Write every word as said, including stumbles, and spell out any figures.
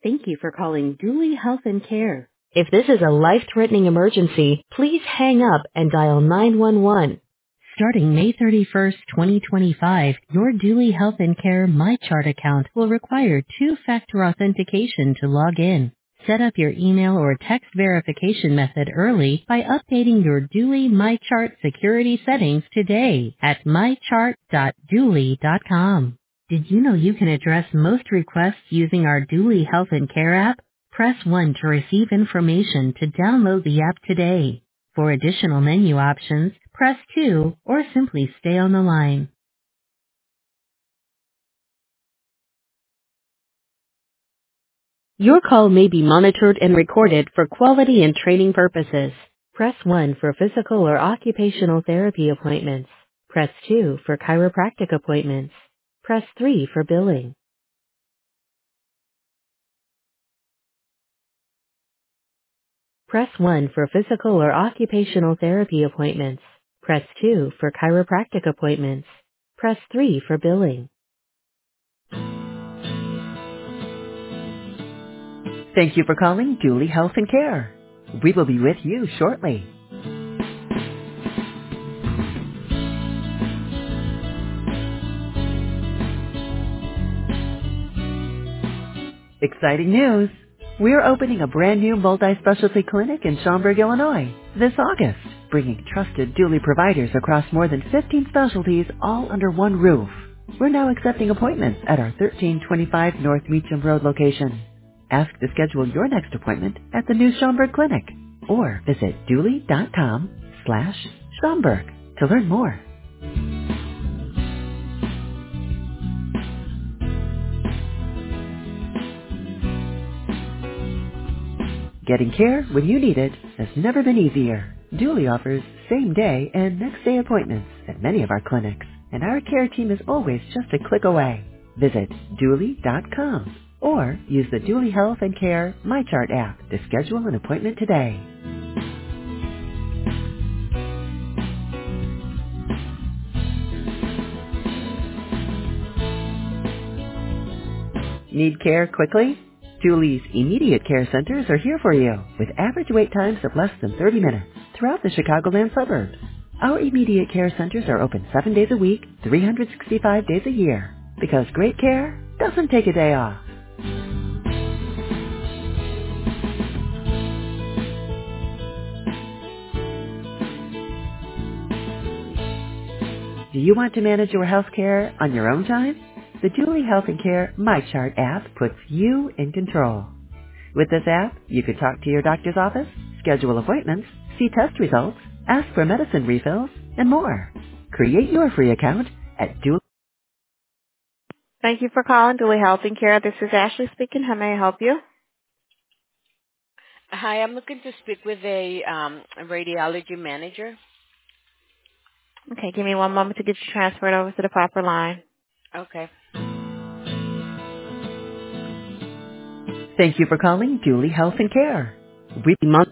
Thank you for calling Dooley Health and Care. If this is a life-threatening emergency, please hang up and dial nine one one. Starting May thirty-first, twenty twenty-five, your Dooley Health and Care MyChart account will require two-factor authentication to log in. Set up your email or text verification method early by updating your Dooley MyChart security settings today at my chart dot dooley dot com. Did you know you can address most requests using our Dooley Health and Care app? Press one to receive information to download the app today. For additional menu options, press two or simply stay on the line. Your call may be monitored and recorded for quality and training purposes. Press one for physical or occupational therapy appointments. Press two for chiropractic appointments. Press three for billing. Press one for physical or occupational therapy appointments. Press two for chiropractic appointments. Press three for billing. Thank you for calling Dooley Health and Care. We will be with you shortly. Exciting news! We're opening a brand new multi-specialty clinic in Schaumburg, Illinois this August, bringing trusted Dooley providers across more than fifteen specialties all under one roof. We're now accepting appointments at our thirteen twenty-five North Meacham Road location. Ask to schedule your next appointment at the new Schaumburg Clinic or visit dooley.com slash Schaumburg to learn more. Getting care when you need it has never been easier. Dooley offers same-day and next-day appointments at many of our clinics, and our care team is always just a click away. Visit dooley dot com or use the Dooley Health and Care MyChart app to schedule an appointment today. Need care quickly? Dooley's immediate care centers are here for you with average wait times of less than thirty minutes throughout the Chicagoland suburbs. Our immediate care centers are open seven days a week, three hundred sixty-five days a year, because great care doesn't take a day off. Do you want to manage your health care on your own time? The Dooley Health and Care MyChart app puts you in control. With this app, you can talk to your doctor's office, schedule appointments, see test results, ask for medicine refills, and more. Create your free account at Dooley. Thank you for calling Dooley Health and Care. This is Ashley speaking. How may I help you? Hi, I'm looking to speak with a, um, a radiology manager. Okay, give me one moment to get you transferred over to the proper line. Okay. Thank you for calling Dooley Health and Care. We month